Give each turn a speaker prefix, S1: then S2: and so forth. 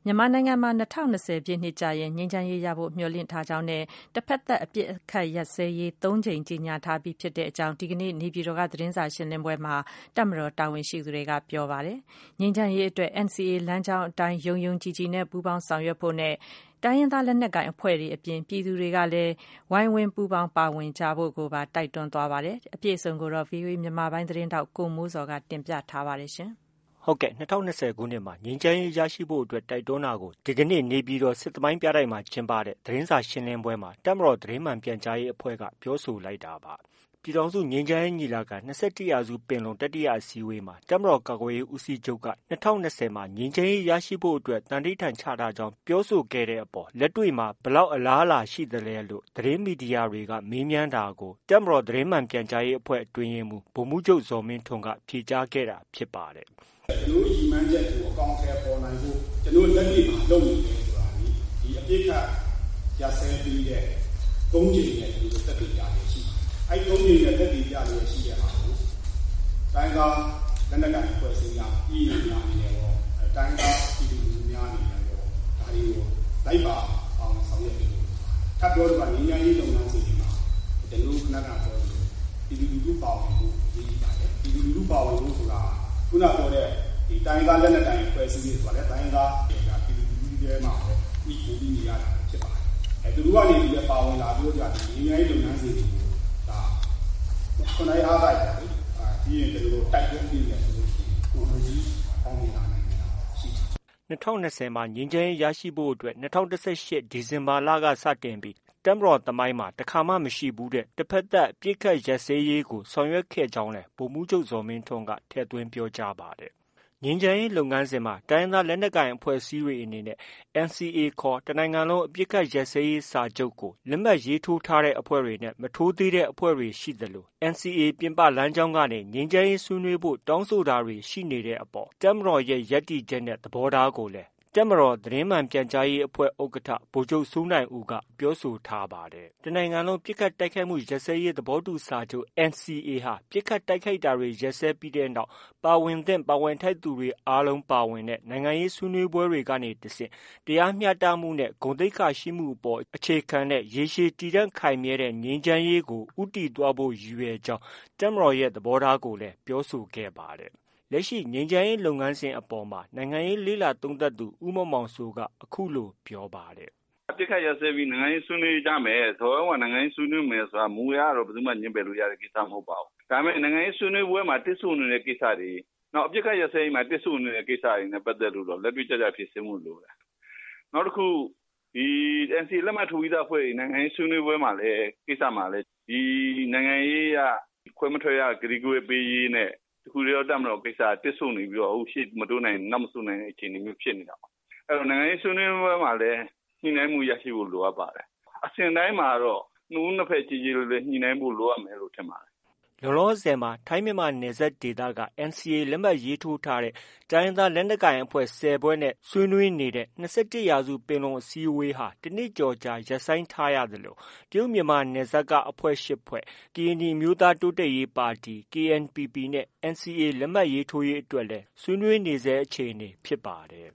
S1: မြန်မာနိုင်ငံမှာ2020ပြည့်နှစ်ကျရင်ငြိမ်းချမ်းရေးရဖို့မျှော်လင့်ထားကြောင်းနဲ့တဖက်သတ်အပစ်အခတ်ရပ်စဲရေး3 ကြိမ်ကြေညာထားပြီးဖြစ်ကြောင်းဒီကနေ့နေပြည်တော်ကသတင်းစာရှင်းလင်းပွဲမှာတပ်မတော်တာဝန်ရှိသူတွေကပြောပါတယ်။ငြိမ်းချမ်းရေးအတွက် NCA လမ်းကြောင်းအတိုင်းယုံယုံကြည်ကြည်နဲ့ပူးပေါင်းဆောင်ရွက်ဖို့နဲ့တိုင်းရင်းသားလက်နက်ကိုင်အဖွဲ့တွေအပြင်ပြည်သူတွေကလည်းဝိုင်းဝန်းပူးပေါင်းပါဝင်ကြဖို့ကိုပါတိုက်တွန်းသွားပါတယ်။အပြည့်အစုံကိုတော့ VOA မြန်မာပိုင်းသတင်းတောက်ကိုမိုးစော်ကတင်ပြထားပါတယ်ရှင်။
S2: ဟုတ်ကဲ့2020ခုနှစ်မှာငြိမ်းချမ်းရေးရရှိဖို့အတွက်တိုက်တွန်းတာကိုဒီကနေ့နေပြည်တော်စစ်သမိုင်းပြတိုက်မှာကျင်းပတဲ့သတင်းစာရှင်းလင်းပွဲမှာတပ်မတော်သတင်းမှန်ပြန်ကြားရေးအဖွဲ့ကပြောဆိုလိုက်တာပါ။ပြည်ထောင်စုငြိမ်းချမ်းရေးညီလာခံ21ရာစုပင်လုံတတိယအစည်းအဝေးမှာတပ်မတော်ကာကွယ်ရေးဦးစီးချုပ်က2020မှာငြိမ်းချမ်းရေးရရှိဖို့အတွက်တန်ဋိဌာန်ချထားကြောင်းပြောဆိုခဲ့တဲ့အပေါ်လက်တွေ့မှာဘလောက်အလားအလာရှိသလဲလို့သတင်းမီဒီယာတွေကမေးမြန်းတာကိုတပ်မတော်သတင်းမှန်ပြန်ကြားရေးအဖွဲ့အတွင်းရေးမှူးဗိုလ်မှူးချုပ်ဇော်မင်းထွန်းကဖြေကြားခဲ့တာဖြစ်ပါတယ်
S3: ။ကျွန်တော်ဒီမှန်းချက်ကိုအကောင့်ထဲပေါ်နိုင်ဖို့ကျွန်တော်လက်တွေ့မှာလုပ်နေတယ်ဆိုတာဒီအပြစ်ခတ်ရစဲပြီးတဲ့၃ ကြိမ်နဲ့ဒီလိုတက်ပြီးကြရရှိတယ်။အဲဒီ၃ ကြိမ်နဲ့တက်ပြီးကြရရှိတဲ့အားကိုတိုင်းကလက်နက်ကိုင်ဖွဲ့စည်းများပြည်နယ်များနေရောတိုင်းကပြည်သူလူများနေရောဒါတွေကိုလိုက်ပါအောင်ဆောင်ရွက်နေတယ်။ထပ်ပြောတော့ငြိမ်းချမ်းရေးလုပ်ငန်းစဉ်တွေမှာကျွန်တော်ခဏခဏပြောတယ်ပြည်သူလူပါဝင်ဖို့ရည်ပါတယ်။ပြည်သူလူပါဝင်ဖို့ဆိုတာခုနပြောတဲ့ဒီတိုင်းကားလက်နက်တိုင်းဖွဲ့စည်းရေးဆိုတာလေတိုင်းကားပြည်သူလူထုတွေမှာပဲဒီကိုပြီးနေရတာဖြစ်ပါတယ်သူတို့ကနေဒီပါဝင်လာပြီးတော့ဒီငြိမ်းချမ်းရေးလုပ်ငန်းစဉ်တွေကိုဒါခုနအားလိုက်တယ်ဒီရင်တို့တိုက်တွန်းပြီးတယ်ဆိုလို့ရှိရင်ကိုယ်ကြီးပေါင်းနေတာနိုင်တာရှိတယ်
S2: 2020မှာငြိမ်းချမ်းရေးရရှိဖို့အတွက်2018ဒီဇင်ဘာလကစတင်ပြီးတပ်မတော်သမိုင်းမှာတခါမှမရှိဘူးတဲ့တစ်ဖက်သက်ပြစ်ခတ်ရက်စဲရေးကိုဆောင်ရွက်ခဲ့ကြောင်းလဲဗိုလ်မှူးချုပ်ဇော်မင်းထွန်းကထည့်သွင်းပြောကြားပါတယ်။ငြိမ်းချမ်းရေးလုပ်ငန်းစဉ်မှာတိုင်းသားလက်နက်ကိုင်အဖွဲ့အစည်းတွေအနေနဲ့ NCA ခေါ်တနိုင်ငံလုံးအပစ်အခတ်ရပ်စဲရေးစာချုပ်ကိုလက်မှတ်ရေးထိုးထားတဲ့အဖွဲ့တွေနဲ့မထိုးသေးတဲ့အဖွဲ့တွေရှိသလို NCA ပြင်ပလမ်းကြောင်းကနေငြိမ်းချမ်းရေးဆွေးနွေးဖို့တောင်းဆိုတာတွေရှိနေတဲ့အပေါ်တပ်မတော်ရဲ့ရပ်တည်ချက်နဲ့သဘောထားကိုလည်းတပ်မတော်သတင်းမှန်ပြန်ကြားရေးအဖွဲ့ဥက္ကဋ္ဌဗိုလ်ချုပ်စိုးနိုင်ဦးကပြောဆိုထားပါတယ်။တနိုင်ငံလုံးပစ်ခတ်တိုက်ခိုက်မှုရပ်စဲရေးသဘောတူစာချုပ် NCA ဟာပစ်ခတ်တိုက်ခိုက်တာတွေရပ်စဲပြီးတဲ့နောက်ပါဝင်သင့်ပါဝင်ထိုက်သူတွေအားလုံးပါဝင်တဲ့နိုင်ငံရေးဆွေးနွေးပွဲတွေကနေတဆင့်တရားမျှတမှုနဲ့ဂုဏ်သိက္ခာရှိမှုအပေါ်အခြေခံတဲ့ရေရှည်တည်တံ့ခိုင်မြဲတဲ့ငြိမ်းချမ်းရေးကိုဦးတည်သွားဖို့ရည်ရွယ်ကြောင်းတပ်မတော်ရဲ့သဘောထားကိုလည်းပြောဆိုခဲ့ပါတယ်။လက်ရှိငြိမ်းချမ်းရေးလုပ်ငန်းစဉ်အပေါ်မှာနိုင်ငံရေးလေ့လာသုံးသပ်သူဦးမောင်မောင်စိုးကအခုလိုပြောပါတယ်
S4: ။အပစ်ခတ်ရပ်စဲပြီးနိုင်ငံရေးဆွေးနွေးကြမယ်။ဆိုတော့နိုင်ငံရေးဆွေးနွေးမယ်ဆိုတာမူရတော့ဘယ်သူမှညှင်းပယ်လို့ရတဲ့ကိစ္စမဟုတ်ပါဘူး။ဒါပေမဲ့နိုင်ငံရေးဆွေးနွေးပွဲမှာတစ်ဆို့နေတဲ့ကိစ္စတွေနောက်အပစ်ခတ်ရပ်စဲရေးမှာတစ်ဆို့နေတဲ့ကိစ္စတွေနဲ့ပတ်သက်လို့တော့လက်တွေ့ကျကျဖြစ်စမှုလို့တယ်။နောက်တစ်ခုဒီ NCA လက်မှတ်ထိုးပြီးသားအဖွဲ့နိုင်ငံရေးဆွေးနွေးပွဲမှာလည်းကိစ္စမှာလည်းဒီနိုင်ငံရေးကခွဲမထွက်ရဂရီကိုပေးရေးနဲ့တခုတည်းတော့တတ်မလို့ကိစ္စတစ်ဆို့နေပြီးတော့ရှေ့မတိုးနိုင်နောက်မဆုတ်နိုင်တဲ့အခြေအနေမျိုးဖြစ်နေတာပါ။အဲ့တော့နိုင်ငံရေးဆွေးနွေးပွဲမှာလည်းညှိနှိုင်းမှုရရှိဖို့လိုအပ်ပါတယ်။အစဉ်တိုင်းမှာတော့နှစ်ဖက်ကြည်ကြည်လေးညှိနှိုင်းဖို့လိုအပ်မယ်လို့ထင်ပါတယ်
S2: ။လောလောဆယ်မှာထိုင်းမြန်မာနယ်စပ်ဒေသက NCA လက်မှတ်ရေးထိုးထားတဲ့တိုင်းသားလက်နက်ကိုင်အဖွဲ့10ဖွဲ့နဲ့ဆွေးနွေးနေတဲ့21ရာစုပင်လုံအစည်းအဝေးဟာတနစ်ကျော်ကြာရပ်ဆိုင်းထားရသလိုတရုတ်မြန်မာနယ်စပ်ကအဖွဲ့10ဖွဲ့ကရင်နီမျိုးသားတိုးတက်ရေးပါတီ KNPP နဲ့ NCA လက်မှတ်ရေးထိုးရေးအတွက်လည်းဆွေးနွေးနေဆဲအခြေအနေဖြစ်ပါတယ်။